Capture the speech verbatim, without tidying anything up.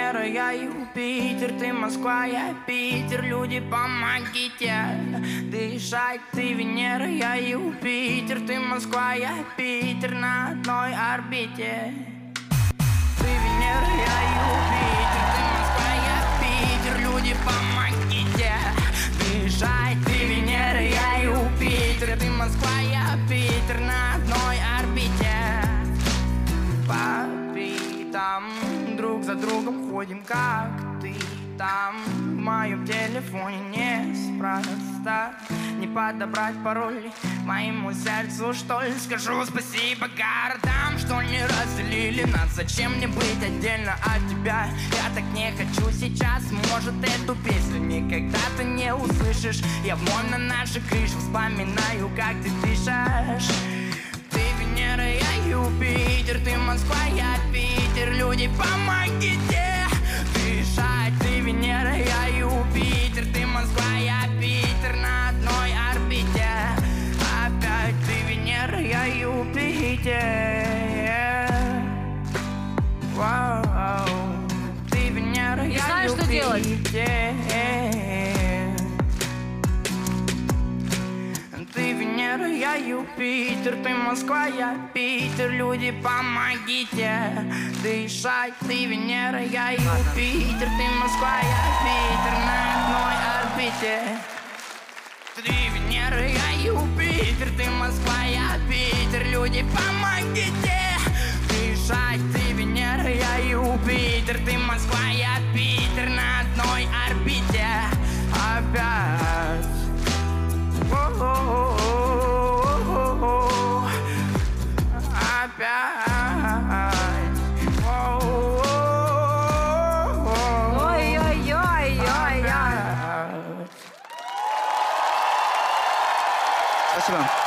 Венера, я Юпитер, ты Москва, я Питер. Люди, помогите дышать. Ты Венера, я Юпитер, ты Москва, я Питер. На одной орбите. Ты Венера, я Юпитер, ты Москва, я Питер. Люди, помогите дышать. Ты Венера, я Юпитер, ты Москва, я Питер. На одной орбите. Там друг за другом ходим, как ты там. В моем телефоне неспроста не подобрать пароль моему сердцу, что ли. Скажу спасибо городам, что не разделили нас. Зачем мне быть отдельно от тебя? Я так не хочу сейчас. Может, эту песню никогда ты не услышишь. Я вновь на нашей крыше вспоминаю, как ты дышишь. Ты Венера, я Юпитер, ты Москва, я Питер. Люди, помогите дышать. Ты Венера, я Юпитер, ты Москва, я Питер. На одной орбите. Опять ты Венера, я Юпитер. Вау. Ты Венера, я знаешь, что делать? Ты Венера, я Юпитер, ты Москва, я Питер. Люди, помогите дышать. Ты Венера, я Юпитер, ты Москва, я Питер. На одной орбите. Ты Венера, я Юпитер, ты Москва, я Питер. Люди, помогите дышать. Ты Венера, я Юпитер, ты Москва, я Питер. На одной орбите. Опять. Ой-ой-ой-ой-ой. Спасибо.